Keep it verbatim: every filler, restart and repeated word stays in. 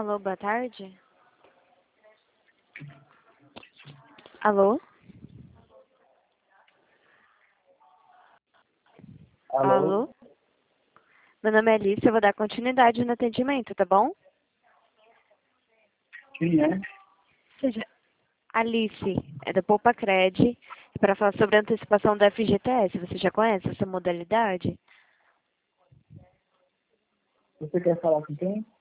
Alô, boa tarde. Alô? Alô? Alô? Meu nome é Alice, eu vou dar continuidade no atendimento, tá bom? Quem é? Seja Alice, é da Poupa Cred, para falar sobre a antecipação do F G T S. Você já conhece essa modalidade? Você quer falar com quem?